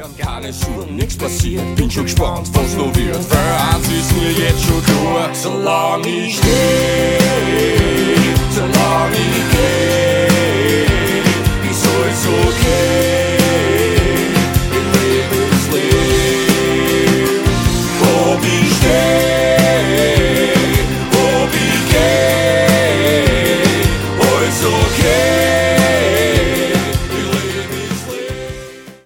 keine Schuhe, nix passiert. Bin schon gespannt, was noch wird. Für eins ist mir jetzt schon klar, solange ich